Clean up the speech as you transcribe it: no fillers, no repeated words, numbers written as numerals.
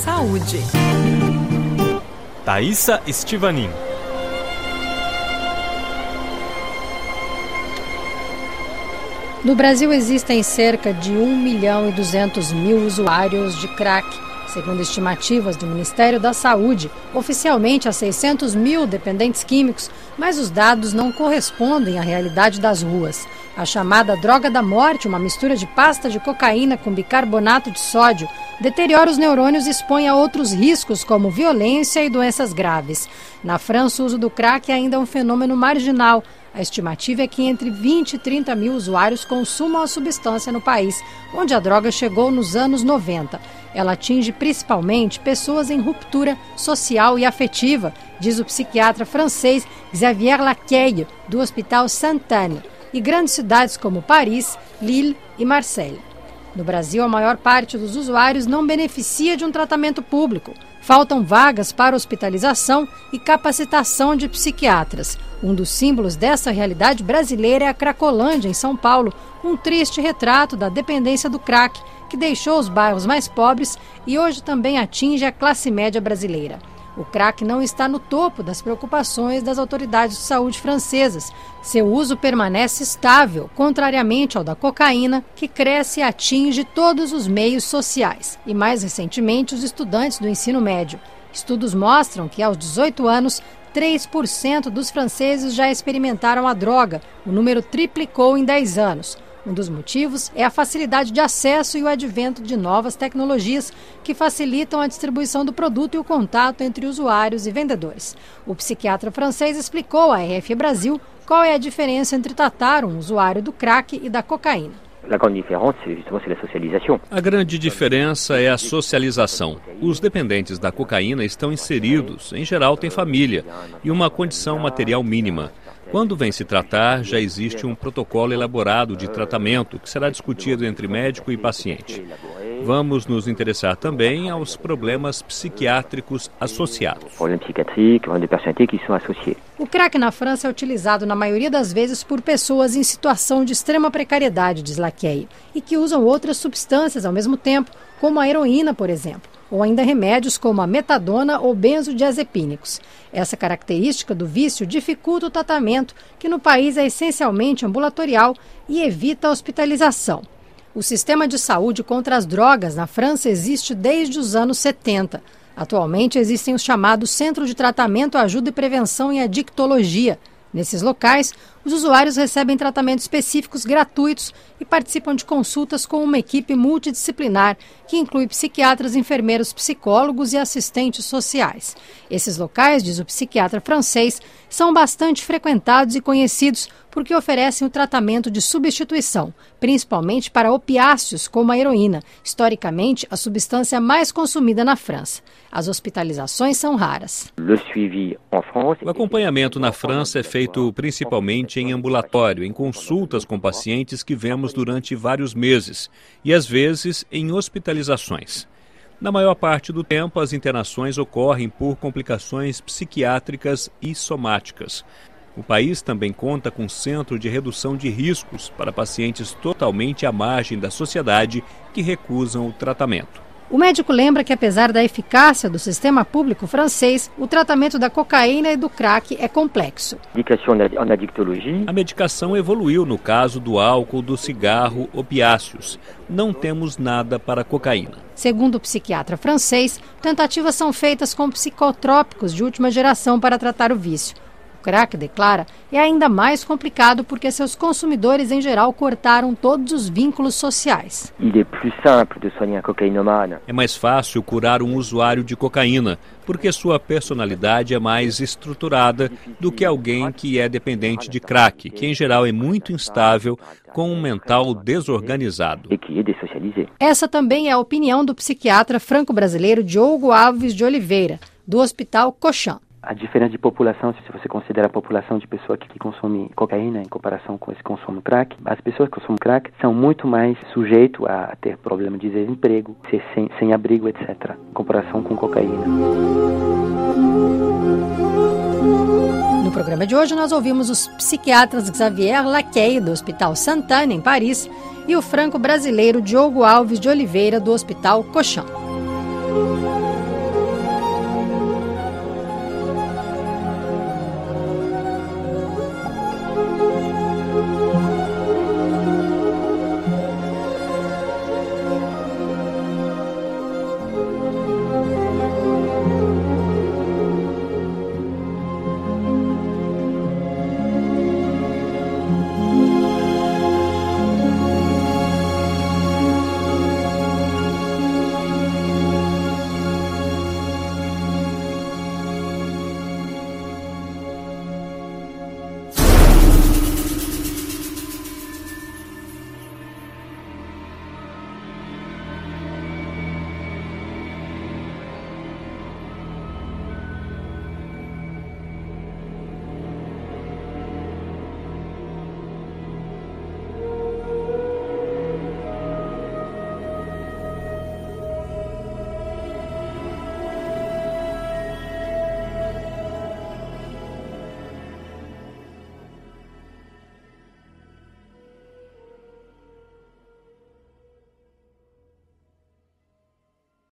Saúde. Thaisa Estivanin. No Brasil existem cerca de 1.200.000 usuários de crack, segundo estimativas do Ministério da Saúde. Oficialmente há 600.000 dependentes químicos, mas os dados não correspondem à realidade das ruas. A chamada droga da morte, uma mistura de pasta de cocaína com bicarbonato de sódio, deteriora os neurônios e expõe a outros riscos como violência e doenças graves. Na França, o uso do crack é ainda um fenômeno marginal. A estimativa é que entre 20 e 30 mil usuários consumam a substância no país, onde a droga chegou nos anos 90. Ela atinge principalmente pessoas em ruptura social e afetiva, diz o psiquiatra francês Xavier Lacaille, do Hospital Sainte-Anne, e grandes cidades como Paris, Lille e Marseille. No Brasil, a maior parte dos usuários não beneficia de um tratamento público. Faltam vagas para hospitalização e capacitação de psiquiatras. Um dos símbolos dessa realidade brasileira é a Cracolândia, em São Paulo, um triste retrato da dependência do crack, que deixou os bairros mais pobres e hoje também atinge a classe média brasileira. O crack não está no topo das preocupações das autoridades de saúde francesas. Seu uso permanece estável, contrariamente ao da cocaína, que cresce e atinge todos os meios sociais. E mais recentemente, os estudantes do ensino médio. Estudos mostram que aos 18 anos, 3% dos franceses já experimentaram a droga. O número triplicou em 10 anos. Um dos motivos é a facilidade de acesso e o advento de novas tecnologias que facilitam a distribuição do produto e o contato entre usuários e vendedores. O psiquiatra francês explicou à RFI Brasil qual é a diferença entre tratar um usuário do crack e da cocaína. A grande diferença é a socialização. Os dependentes da cocaína estão inseridos, em geral têm família e uma condição material mínima. Quando vem se tratar, já existe um protocolo elaborado de tratamento que será discutido entre médico e paciente. Vamos nos interessar também aos problemas psiquiátricos associados. O crack na França é utilizado na maioria das vezes por pessoas em situação de extrema precariedade, diz Lacaille, e que usam outras substâncias ao mesmo tempo, como a heroína, por exemplo, ou ainda remédios como a metadona ou benzodiazepínicos. Essa característica do vício dificulta o tratamento, que no país é essencialmente ambulatorial e evita a hospitalização. O sistema de saúde contra as drogas na França existe desde os anos 70. Atualmente existem os chamados Centros de Tratamento, Ajuda e Prevenção em Adictologia. Nesses locais, os usuários recebem tratamentos específicos gratuitos e participam de consultas com uma equipe multidisciplinar, que inclui psiquiatras, enfermeiros, psicólogos e assistentes sociais. Esses locais, diz o psiquiatra francês, são bastante frequentados e conhecidos porque oferecem o tratamento de substituição, principalmente para opiáceos como a heroína, historicamente a substância mais consumida na França. As hospitalizações são raras. O acompanhamento na França é feito principalmente em ambulatório, em consultas com pacientes que vemos durante vários meses e, às vezes, em hospitalizações. Na maior parte do tempo, as internações ocorrem por complicações psiquiátricas e somáticas. O país também conta com um centro de redução de riscos para pacientes totalmente à margem da sociedade que recusam o tratamento. O médico lembra que, apesar da eficácia do sistema público francês, o tratamento da cocaína e do crack é complexo. A medicação evoluiu no caso do álcool, do cigarro, opiáceos. Não temos nada para a cocaína. Segundo o psiquiatra francês, tentativas são feitas com psicotrópicos de última geração para tratar o vício. O crack, declara, é ainda mais complicado porque seus consumidores, em geral, cortaram todos os vínculos sociais. É mais fácil curar um usuário de cocaína, porque sua personalidade é mais estruturada do que alguém que é dependente de crack, que em geral é muito instável, com um mental desorganizado. Essa também é a opinião do psiquiatra franco-brasileiro Diogo Alves de Oliveira, do Hospital Cochin. A diferença de população, se você considera a população de pessoas que consomem cocaína em comparação com esse que consomem crack, as pessoas que consomem crack são muito mais sujeitos a ter problema de desemprego, ser sem abrigo, etc., em comparação com cocaína. No programa de hoje, nós ouvimos os psiquiatras Xavier Lacaille, do Hospital Sainte-Anne, em Paris, e o franco-brasileiro Diogo Alves de Oliveira, do Hospital Cochin.